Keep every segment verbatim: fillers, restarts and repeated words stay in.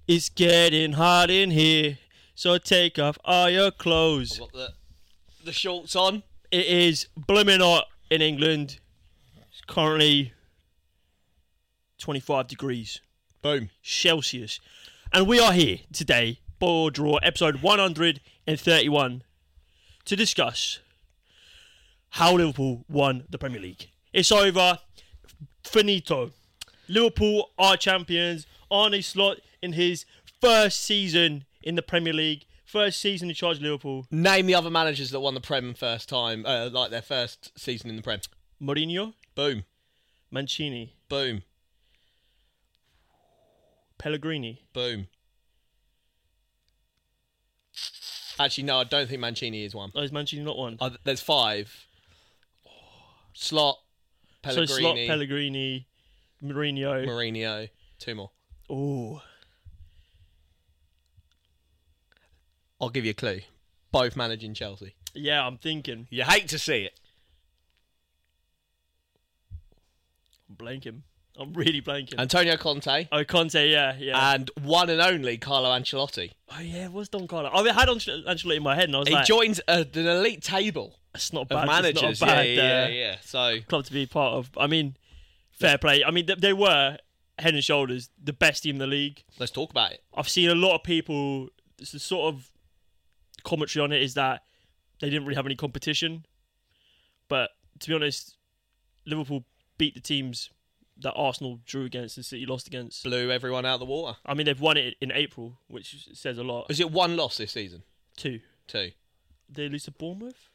It's getting hot in here, so take off all your clothes. I've got the, the shorts on. It is blooming hot in England. It's currently twenty-five degrees Boom. Celsius. And we are here today, Ball Draw, episode one hundred thirty-one, to discuss how Liverpool won the Premier League. It's over. Finito. Liverpool are champions. Arne Slot in his first season in the Premier League. First season in charge of Liverpool. Name the other managers that won the Prem first time, uh, like their first season in the Prem. Mourinho. Boom. Mancini. Boom. Pellegrini. Boom. Actually, no, I don't think Mancini is one. Oh, is Mancini not one? Uh, there's five. Slot, Pellegrini, So Slot, Pellegrini, Mourinho. Mourinho. Two more. Oh. I'll give you a clue. Both managing Chelsea. Yeah, I'm thinking. You hate to see it. I'm blanking. I'm really blanking. Antonio Conte. Oh, Conte, yeah, yeah. And one and only Carlo Ancelotti. Oh, yeah, it was Don Carlo. I had Ancelotti Ancelotti in my head and I was He like... joins a, an elite table It's not of bad. managers. It's not a bad yeah, yeah, uh, yeah. So club to be part of. I mean, fair play. I mean, they, they were head and shoulders the best team in the league. let's talk about it. I've seen a lot of people. This is sort of commentary on it is that they didn't really have any competition. But to be honest, Liverpool beat the teams that Arsenal drew against and City lost against. Blew everyone out of the water. I mean, they've won it in April, which says a lot. Is it one loss this season? Two. Two. Did they lose to Bournemouth?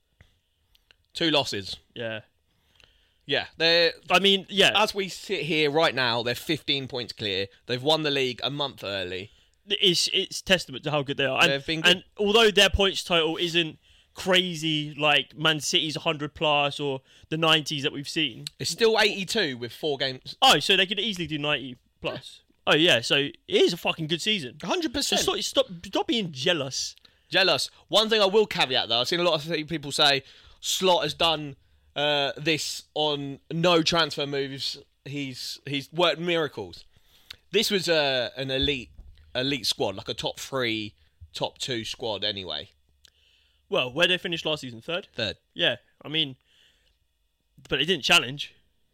Two losses. Yeah. Yeah, they're. I mean, yeah. As we sit here right now, they're fifteen points clear. They've won the league a month early. It's it's testament to how good they are. And, They've been good. and although their points total isn't crazy like Man City's one hundred plus or the nineties that we've seen. It's still eighty-two with four games. Oh, so they could easily do ninety plus. Oh, yeah, so it is a fucking good season. one hundred So percent. stop, stop, stop being jealous. Jealous. One thing I will caveat though, I've seen a lot of people say Slot has done uh, this on no transfer moves. He's he's worked miracles. This was uh, an elite elite squad, like a top three, top two squad anyway. Well, where they finished last season? Third? Third. Yeah, I mean, but they didn't challenge.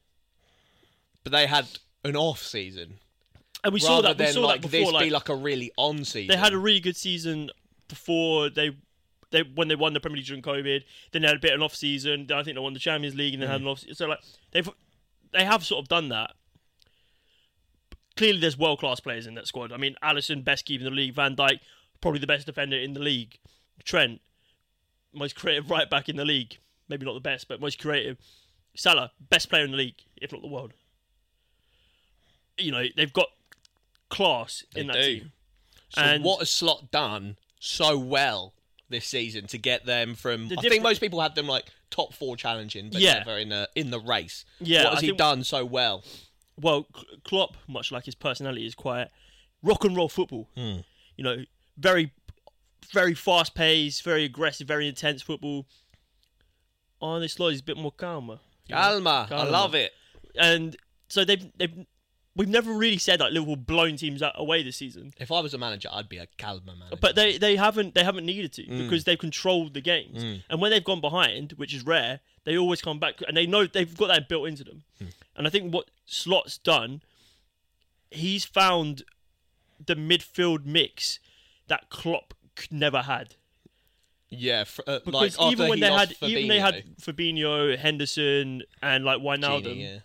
But they had an off season. And we saw rather that, we than saw like that before. this Like, be like a really on season. they had a really good season before they, they when they won the Premier League during COVID. Then they had a bit of an off season. Then I think they won the Champions League and then Mm. had an off. So like they've they have sort of done that. Clearly, there's world class players in that squad. I mean, Alisson, best keeper in the league. Van Dijk, probably the best defender in the league. Trent, most creative right back in the league. Maybe not the best, but most creative. Salah, best player in the league, if not the world. You know, they've got class They in that do. team. So And- what has Slot done so well this season to get them from? The I different- think most people had them like top four challenging, but Yeah. never in the in the race. Yeah, what has I he think- done so well? Well, K- Klopp, much like his personality, is quite rock and roll football. Hmm. You know, very, very fast paced, very aggressive, very intense football. Arne Slot is a bit more calmer. you know? Calma, I Calma. love it. And so they've they've we've never really said that Liverpool blown teams out away this season, If I was a manager, I'd be a Calma manager. but they, they haven't they haven't needed to Mm. because they've controlled the games. Mm. And when they've gone behind, which is rare, they always come back and they know they've got that built into them. Mm. And I think what Slot's done, he's found the midfield mix that Klopp c- never had. yeah, f- uh, Because like after even when he they lost had even they Fabinho, had Fabinho, Henderson, and like Wijnaldum, Gini, yeah.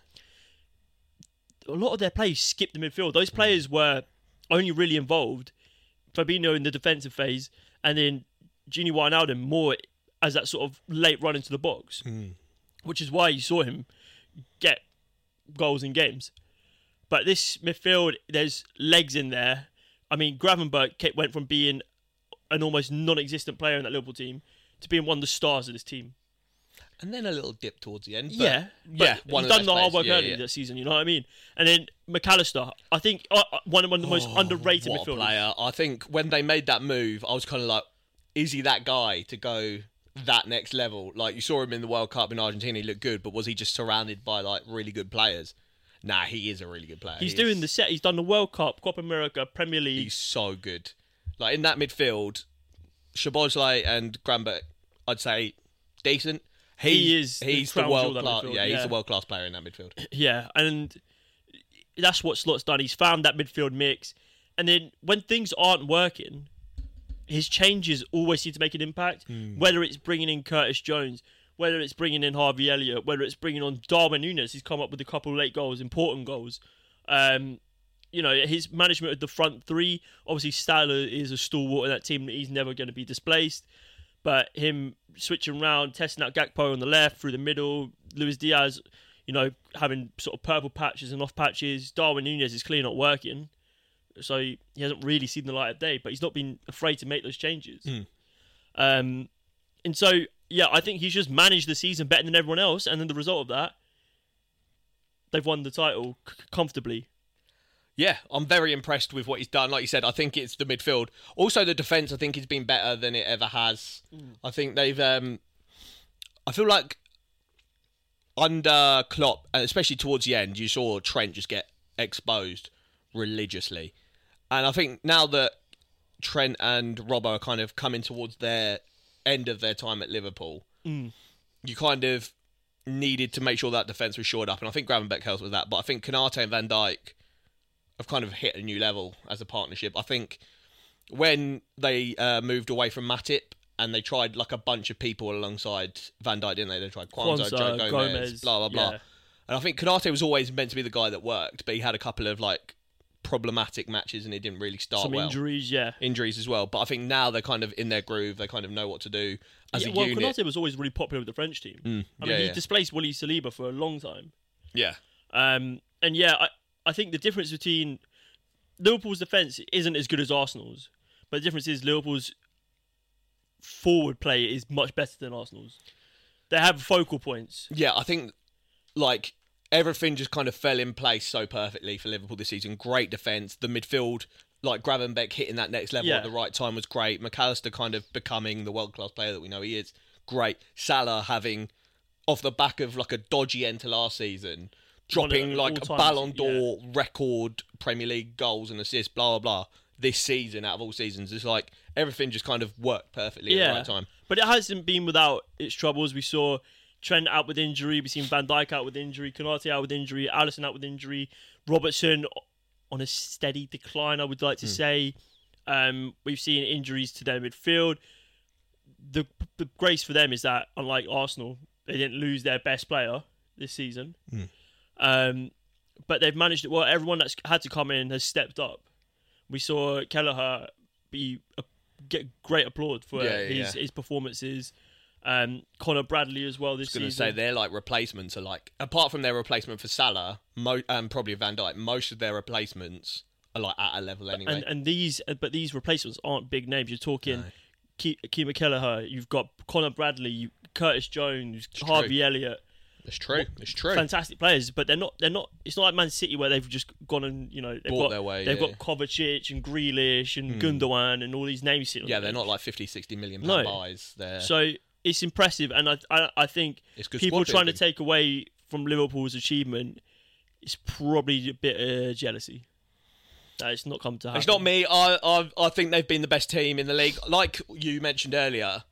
a lot of their players skipped the midfield. Those players were only really involved, Fabinho in the defensive phase, and then Gini Wijnaldum more as that sort of late run into the box, Mm. which is why you saw him get goals in games. But this midfield, there's legs in there. I mean, Gravenberch ca- went from being an almost non-existent player in that Liverpool team to being one of the stars of this team. And then a little dip towards the end. But Yeah, yeah, but one he's of done the the best hard work players. early Yeah, yeah. this season. You know what I mean? And then McAllister, I think uh, uh, one, one of the most Oh, underrated what a midfielders. player. I think when they made that move, I was kind of like, is he that guy to go that next level? Like, you saw him in the World Cup in Argentina, he looked good, but was he just surrounded by like really good players? Nah, he is a really good player. He's He doing is- the set. He's done the World Cup, Copa America, Premier League. He's so good. Like, in that midfield, Szoboszlai and Granberg, I'd say decent. He is the He's the crown jewel world of that class. midfield, Yeah, he's yeah. the world class player in that midfield. Yeah, and that's what Slot's done. He's found that midfield mix, and then when things aren't working, his changes always seem to make an impact. Hmm. Whether it's bringing in Curtis Jones, whether it's bringing in Harvey Elliott, whether it's bringing on Darwin Núñez, he's come up with a couple of late goals, important goals. Um, you know, his management of the front three. Obviously, Stadler is a stalwart in that team. He's never going to be displaced. But him switching around, testing out Gakpo on the left, through the middle, Luis Diaz, you know, having sort of purple patches and off patches. Darwin Núñez is clearly not working. So he hasn't really seen the light of day, but he's not been afraid to make those changes. Mm. Um, and so, yeah, I think he's just managed the season better than everyone else. And then the result of that, they've won the title c- comfortably. Yeah, I'm very impressed with what he's done. Like you said, I think it's the midfield. Also, the defence, I think, has been better than it ever has. Mm. I think they've... Um, I feel like under Klopp, and especially towards the end, you saw Trent just get exposed religiously. And I think now that Trent and Robbo are kind of coming towards their end of their time at Liverpool, Mm. you kind of needed to make sure that defence was shored up. And I think Gravenberch helps with that. But I think Konate and Van Dijk have kind of hit a new level as a partnership. I think when they uh, moved away from Matip and they tried like a bunch of people alongside Van Dijk, didn't they? They tried Kwanzaa, Kwanzaa, Joe Gomez, Gomez, blah, blah, blah. yeah. And I think Konate was always meant to be the guy that worked, but he had a couple of like problematic matches and it didn't really start Some well. injuries, yeah. Injuries as well. But I think now they're kind of in their groove. They kind of know what to do as yeah a well, unit. Konate was always really popular with the French team. Mm, I mean, yeah, he yeah. displaced Willy Saliba for a long time. Yeah. Um, and yeah, I, I think the difference between Liverpool's defence isn't as good as Arsenal's, but the difference is Liverpool's forward play is much better than Arsenal's. They have focal points. Yeah, I think like everything just kind of fell in place so perfectly for Liverpool this season. Great defence. The midfield, like Gravenberch hitting that next level Yeah. at the right time was great. McAllister kind of becoming the world-class player that we know he is. Great. Salah having, off the back of like a dodgy end to last season, dropping One of like a all-time, Ballon d'Or record Premier League goals and assists, blah, blah, blah. This season, out of all seasons, it's like everything just kind of worked perfectly at the right time. But it hasn't been without its troubles. We saw Trent out with injury. We've seen Van Dijk out with injury. Konate out with injury. Alisson out with injury. Robertson on a steady decline, I would like to say. Um, we've seen injuries to their midfield. The, the grace for them is that, unlike Arsenal, they didn't lose their best player this season. Mm. Um, but they've managed it well. Everyone that's had to come in has stepped up. We saw Kelleher be a, get great applaud for Yeah, yeah, his, yeah. his performances. Um, Conor Bradley as well this I was going to season. say they're like replacements are like, apart from their replacement for Salah, mo- and probably Van Dijk, most of their replacements are like at a level anyway. and and these, but these replacements aren't big names. You're talking No. Ke- Keema Kelleher. You've got Conor Bradley, you, Curtis Jones, Harvey true. Elliott. It's true. It's true. Fantastic players, but they're not. They're not. It's not like Man City where they've just gone and you know they've Bought got their way, they've yeah, got Kovacic and Grealish and Gundogan and all these names sitting. on Yeah, the they're bench. not like fifty, sixty million No. pound buys. They're So it's impressive, and I I, I think It's good people squad trying to building. take away from Liverpool's achievement is probably a bit of jealousy. That it's not come to happen. It's not me. I, I I think they've been the best team in the league. Like you mentioned earlier,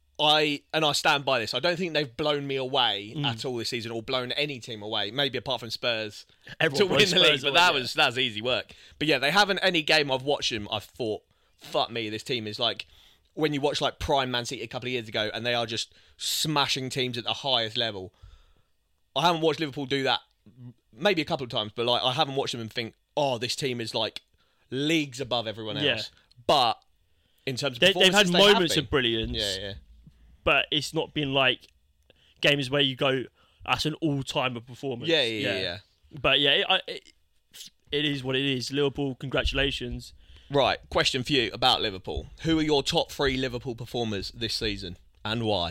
I and I stand by this. I don't think they've blown me away Mm. at all this season, or blown any team away. Maybe apart from Spurs Everyone to win blows the league, Spurs but away, that yeah. was that's easy work. But yeah, they haven't any game I've watched them. I've thought, fuck me, this team is like when you watch like Prime Man City a couple of years ago, and they are just smashing teams at the highest level. I haven't watched Liverpool do that. Maybe a couple of times, but like I haven't watched them and think, oh, this team is like leagues above everyone else. Yeah. But in terms of They, they've had performances, they have moments been. of brilliance, Yeah, yeah. but it's not been like games where you go, that's an all-timer performance. Yeah, yeah, yeah, yeah. But yeah, it, I- it, it is what it is. Liverpool, congratulations. Right, question for you about Liverpool. Who are your top three Liverpool performers this season and why?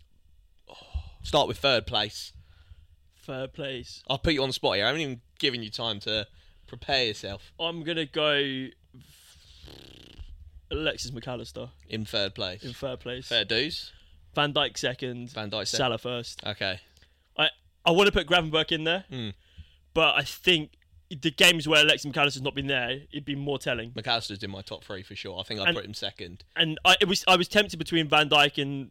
Start with third place. Third place. I'll put you on the spot here. I haven't even given you time to prepare yourself I'm gonna go Alexis McAllister in third place. in third place. Fair dues. Van Dijk second. Van Dijk second. Salah first. Okay. I I want to put Gravenberch in there, Mm. but I think the games where Alexis McAllister's not been there, it'd be more telling. McAllister's in my top three for sure. I think I'd And- put him second. And I it was I was tempted between Van Dijk and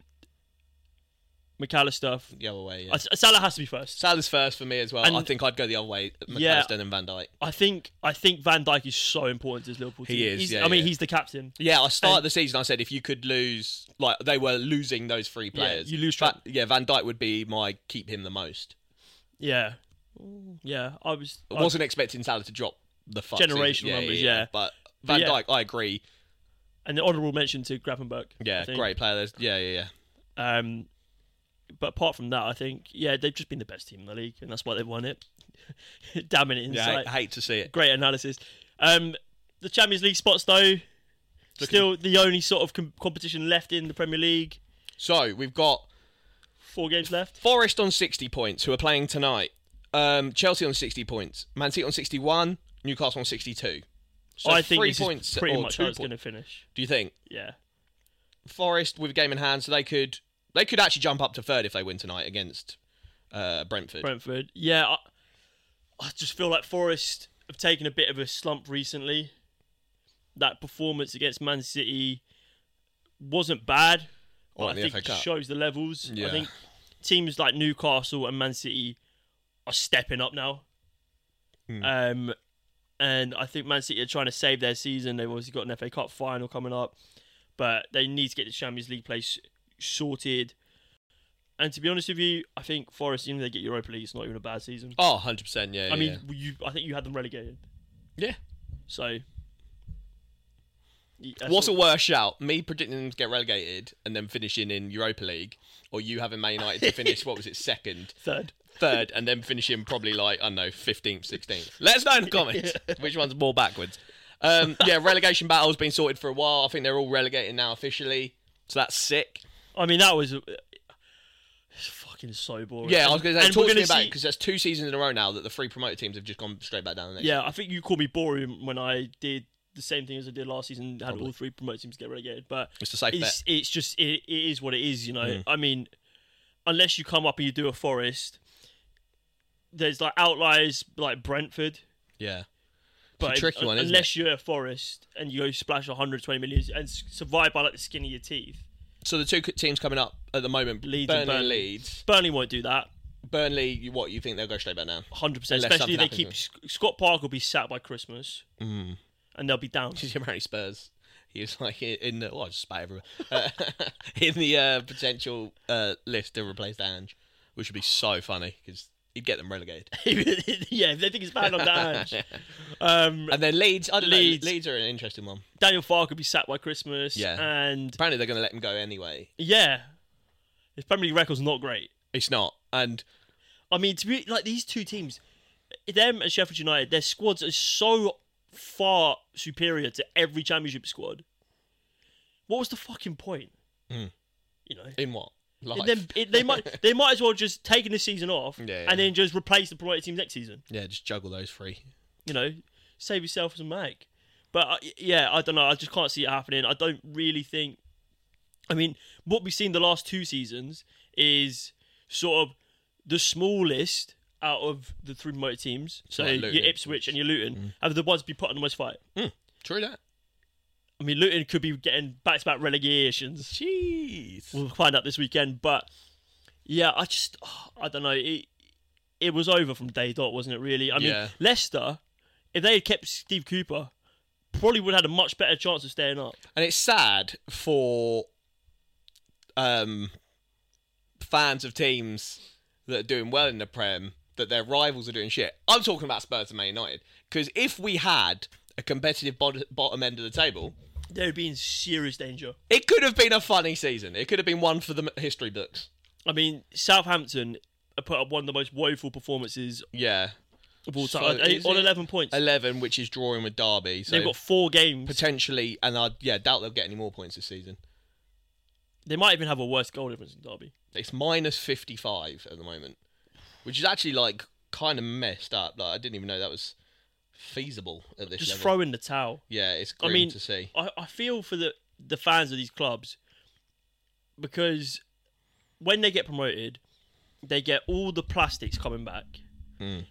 McAllister. The other way, yeah. I, Salah has to be first. Salah's first for me as well. And- I think I'd go the other way, McAllister Yeah. and Van Dijk. I think I think Van Dijk is so important to this Liverpool team. He is, He's, yeah, I mean, yeah. he's the captain. Yeah, I started And- the season. I said if you could lose, like they were losing those three players, you lose Va- Trent. yeah, Van Dijk would be my keep him the most. Yeah, yeah. I was. I I- wasn't expecting Salah to drop the fuck Generational season. numbers, yeah. But Van yeah. Dijk, I agree. and the honourable mention to Gravenberch. I Yeah, think. great player. There's, yeah, yeah, yeah. Um, but apart from that, I think yeah, they've just been the best team in the league, and that's why they've won it. Damn it, Yeah, I, insight. I hate to see it. Great analysis. Um, the Champions League spots though, still the only sort of com- competition left in the Premier League. So we've got Four games left. Forest on sixty points, who are playing tonight. Um, Chelsea on sixty points. Man City on sixty-one. Newcastle on sixty-two. So I think three this points is pretty or much two how it's points. going to finish. Do you think Yeah. Forest with a game in hand, so they could they could actually jump up to third if they win tonight against uh, Brentford? Brentford. Yeah, I, I just feel like Forest have taken a bit of a slump recently. That performance against Man City wasn't bad. Or But in I the think F A it Cup. shows the levels. Yeah. I think teams like Newcastle and Man City are stepping up now. Hmm. Um, and I think Man City are trying to save their season. They've obviously got an F A Cup final coming up, but they need to get the Champions League place sorted. And to be honest with you, I think Forest, even if they get Europa League, it's not even a bad season. Oh, one hundred percent, yeah. I yeah, mean, you, I think you had them relegated. yeah. So, yeah, that's What's a all- worse shout? Me predicting them to get relegated and then finishing in Europa League, or you having Man United to finish, what was it, second, third? third, and then finishing probably like, I don't know, fifteenth, sixteenth? Let us know in the comments which one's more backwards. Um, yeah, relegation battle's been sorted for a while. I think they're all relegated now officially, so that's sick. I mean, that was it's fucking so boring. Yeah, I was And- going to say, and talk we're to me gonna about it see- because there's two seasons in a row now that the three promoted teams have just gone straight back down the next. Yeah, I think you called me boring when I did the same thing as I did last season. Had Probably. all three promoted teams get relegated, but It's a safe bet. it's it's just it, it is what it is. You know, Mm. I mean, unless you come up and you do a Forest, there's like outliers like Brentford. Yeah. But a tricky if- one, isn't unless you're a Forest and you go splash one hundred twenty million and s- survive by like the skin of your teeth, So the two c- teams coming up at the moment, Leeds Burnley and and Burnley. Leeds. Burnley won't do that. Burnley, you- what, you think they'll go straight back down? one hundred percent. Unless Especially if they something keep happens S- Scott Park will be sat by Christmas Mm. and they'll be down. Did you marry Spurs? He was like in the, oh, I just spat everywhere. Uh, in the uh, potential uh, list to replace Dange, which would be so funny because he'd get them relegated. Yeah, if they think it's bad on that. Um, And then Leeds, I don't Leeds. know. Leeds are an interesting one. Daniel Farke could be sacked by Christmas. Yeah. And Apparently they're going to let him go anyway. yeah, his Premier League record's not great. It's not. And I mean, to be like these two teams, them and Sheffield United, their squads are so far superior to every Championship squad. What was the fucking point? Mm. You know, in what? Life. And then it, they might they might as well just taken the season off Yeah, yeah. and then just replace the promoted team next season. yeah, just juggle those three. You know, save yourself some mag. But uh, yeah, I don't know. I just can't see it happening. I don't really think. I mean, what we've seen the last two seasons is sort of the smallest out of the three promoted teams. So like your Luton. Ipswich and your Luton have the ones to be put on the most fight. True that. I mean, Luton could be getting back-to-back relegations. Jeez. We'll find out this weekend. But yeah, I just oh, I don't know. It it was over from day dot, wasn't it? Really. I mean, Yeah. Leicester, if they had kept Steve Cooper, probably would have had a much better chance of staying up. And it's sad for um, fans of teams that are doing well in the Prem that their rivals are doing shit. I'm talking about Spurs and Man United. Because if we had a competitive bod- bottom end of the table, They would be in serious danger. it could have been a funny season. It could have been one for the m- history books. I mean, Southampton put up one of the most woeful performances Yeah. of all So time. is on it eleven points. eleven, which is drawing with Derby. So They've got four games. potentially, and I yeah doubt they'll get any more points this season. They might even have a worse goal difference in Derby. It's minus fifty-five at the moment, which is actually like kind of messed up. Like I didn't even know that was feasible at this Just level. throw in the towel. Yeah, it's I grim mean, to see. I, I feel for the, the fans of these clubs because when they get promoted, they get all the plastics coming back. Mm.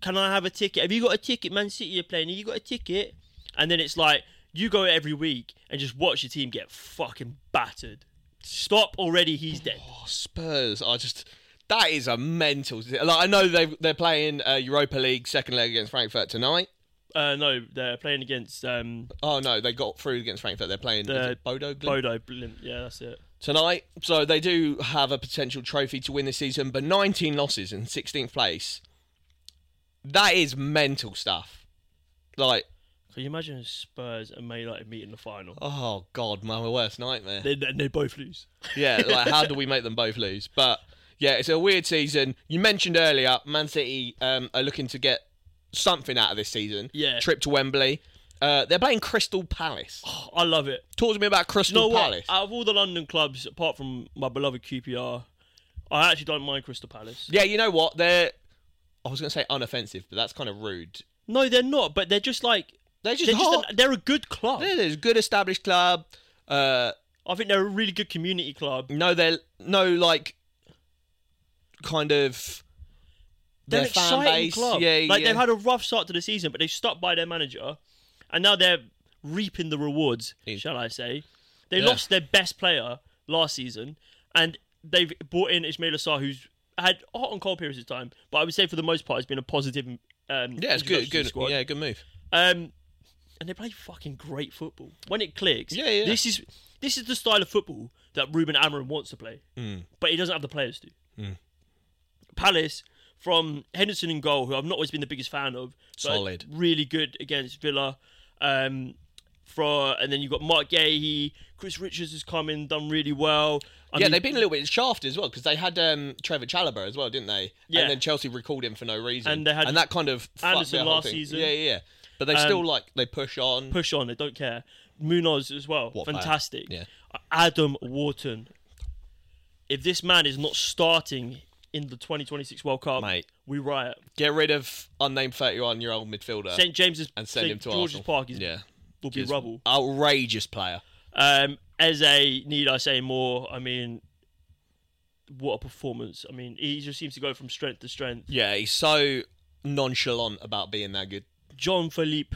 can I have a ticket? Have you got a ticket? Man City are playing. Have you got a ticket? And then it's like, you go every week and just watch your team get fucking battered. Stop already, he's dead. Oh, Spurs are just... That is a mental... Like, I know they they're playing uh, Europa League second leg against Frankfurt tonight. Uh, no, they're playing against... Um, oh, no, they got through against Frankfurt. They're playing the, is it Bodo Glimt? Bodo Glimt, yeah, that's it. Tonight. So they do have a potential trophy to win this season, but nineteen losses in sixteenth place. That is mental stuff. Like... Can you imagine if Spurs and Man United meet in the final? Oh, God, my worst nightmare. They, they, they both lose. Yeah, like, how do we make them both lose? But, yeah, it's a weird season. You mentioned earlier, Man City um, are looking to get something out of this season. Yeah. Trip to Wembley. Uh, they're playing Crystal Palace. Oh, I love it. Talk to me about Crystal you know Palace. What? Out of all the London clubs, apart from my beloved Q P R, I actually don't mind Crystal Palace. Yeah, you know what? They're, I was going to say unoffensive, but that's kind of rude. No, they're not, but they're just like... They're just They're, hot. just a, they're a good club. They're a good established club. Uh, I think they're a really good community club. no, they're no like kind of They're their an fan exciting base. club. Yeah, like yeah. they've had a rough start to the season, but they've stuck by their manager, and now they're reaping the rewards. Yeah. Shall I say? They Yeah. lost their best player last season, and they've brought in Ismail Assar, who's had hot and cold periods of time, but I would say for the most part, it's been a positive. Um, yeah, it's good, introduction to the good, squad. yeah, good move. Um, and they play fucking great football. When it clicks, Yeah, yeah. this is this is the style of football that Ruben Amorim wants to play, Mm. but he doesn't have the players to. Mm. Palace, from Henderson in goal, who I've not always been the biggest fan of, but Solid. really good against Villa. Um, for and then you've got Mark Gahey, Chris Richards has come in, done really well. I yeah, mean, they've been a little bit shafted as well because they had um, Trevor Chalobah as well, didn't they? Yeah. And then Chelsea recalled him for no reason, And they had that kind of fucked Anderson their whole last thing. season. Yeah, yeah, yeah. But they Um, still like they push on. push on, they don't care. Munoz as well, What a player. fantastic. Yeah. Adam Wharton. If this man is not starting in the twenty twenty-six World Cup, Mate. we riot. Get rid of unnamed thirty-one-year-old midfielder Saint James's and send Saint him to George's Arsenal. Park is, yeah, will be Just rubble. outrageous player. Um, Eze, need I say more? I mean, what a performance! I mean, he just seems to go from strength to strength. Yeah, he's so nonchalant about being that good. John Philippe,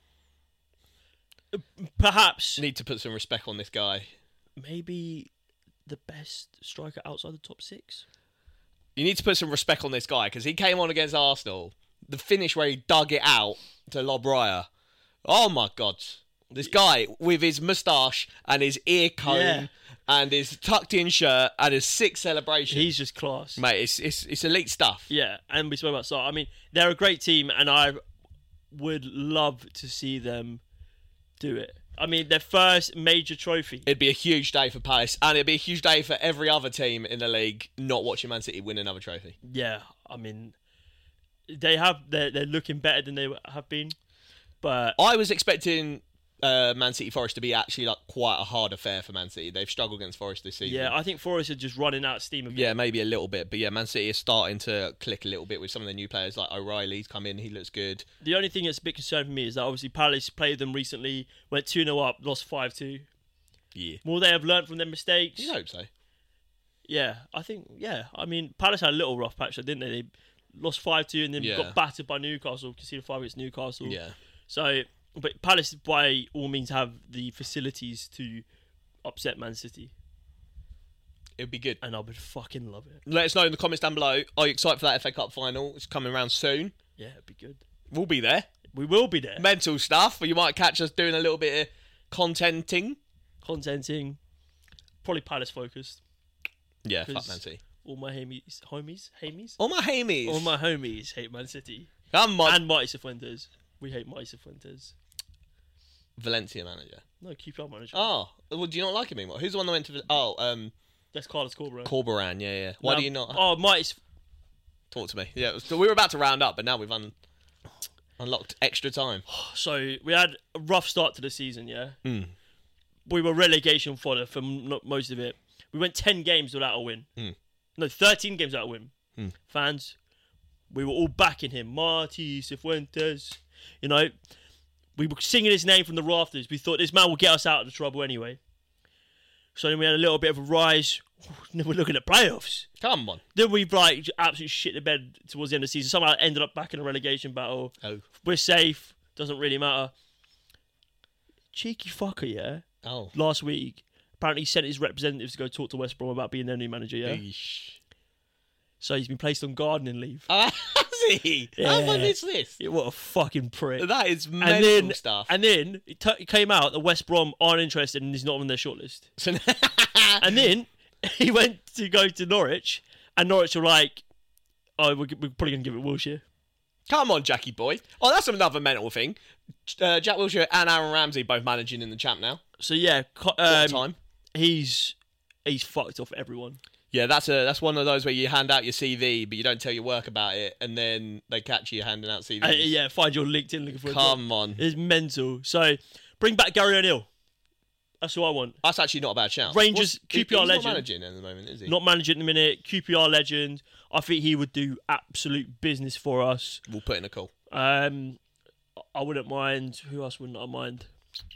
perhaps Need to put some respect on this guy. maybe the best striker outside the top six. You need to put some respect on this guy because he came on against Arsenal. The finish where he dug it out to Lob Raya. Oh my God. This guy with his moustache and his ear cone Yeah. and his tucked in shirt and his sick celebration. He's just class. Mate, it's, it's, it's elite stuff. Yeah, and we spoke about Sarr. I mean, they're a great team, and I would love to see them do it. I mean, their first major trophy. It'd be a huge day for Palace and it'd be a huge day for every other team in the league not watching Man City win another trophy. Yeah, I mean, they have they're, they're looking better than they have been, but I was expecting uh, Man City Forest to be actually like quite a hard affair for Man City. They've struggled against Forest this season. yeah, I think Forest are just running out of steam a bit. Yeah, maybe a little bit, but yeah, Man City is starting to click a little bit with some of the new players. Like O'Reilly's come in, he looks good. The only thing that's a bit concerning for me is that obviously Palace played them recently, went two nil up, lost five two. Yeah, Will they have learned from their mistakes? you hope so. Yeah, I think, yeah. I mean, Palace had a little rough patch, didn't they? They lost five two and then Yeah. got battered by Newcastle, conceded five against Newcastle. Yeah, So, but Palace, by all means, have the facilities to upset Man City, it'd be good. and I would fucking love it. Let us know in the comments down below. Are you excited for that F A Cup final? It's coming around soon. Yeah, it'd be good. We'll be there. We will be there. Mental stuff, but you might catch us doing a little bit of contenting. Contenting, probably Palace focused. Yeah, fuck 'Cause- Man City. All my homies, homies, homies, All my hamies. all my homies hate Man City Come on. and Marty Cifuentes. We hate Marty Cifuentes. Valencia manager. No, Q P R manager. Oh, well, do you not like him anymore? Who's the one that went to? Oh, um, That's Carlos Corberán. Corberan. Yeah, yeah. Why Now- do you not Oh, Marty's. talk to me? Yeah, so we were about to round up, but now we've un- unlocked extra time. So we had a rough start to the season. Yeah, Mm. we were relegation fodder for m- not most of it. We went ten games without a win. Mm. No, thirteen games without a win. Mm. Fans, we were all backing him. Marty Cifuentes. You know, we were singing his name from the rafters. We thought this man will get us out of the trouble anyway. So then we had a little bit of a rise. Then we're looking at playoffs. Come on. Then we like absolutely shit the bed towards the end of the season. Somehow ended up back in a relegation battle. Oh. We're safe. Doesn't really matter. Cheeky fucker, yeah. Oh. Last week, apparently he sent his representatives to go talk to West Brom about being their new manager, yeah? Eesh. So he's been placed on gardening leave. Ah, has he? How Yeah. fun is this? Yeah, what a fucking prick. That is and mental then, stuff. And then it, t- it came out that West Brom aren't interested and he's not on their shortlist. So- And then he went to go to Norwich, and Norwich were like, "Oh, we're, we're probably going to give it Wilshere." Come on, Jackie boy. Oh, that's another mental thing. Uh, Jack Wilshere and Aaron Ramsey both managing in the champ now. So yeah, co- What a um, time. he's he's fucked off everyone. Yeah, that's a that's one of those where you hand out your C V, but you don't tell your work about it, and then they catch you handing out C Vs. Uh, yeah, find your LinkedIn looking for a job. Come on. It's mental. So bring back Gary O'Neill. That's what I want. That's actually not a bad shout. Rangers What's- Q P R he's legend. not managing at the moment, is he? Not managing at the minute. Q P R legend. I think he would do absolute business for us. We'll put in a call. Um, I wouldn't mind. Who else wouldn't I mind?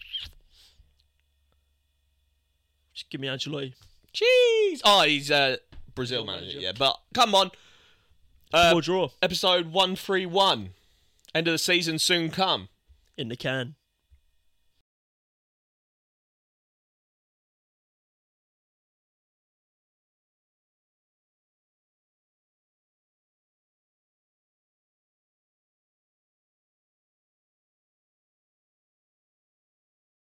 Just give me Ancelotti. Jeez. Oh, he's uh, Brazil manager, manager. yeah. But come on. Uh, Or draw episode one thirty-one. End of the season soon come. in the can.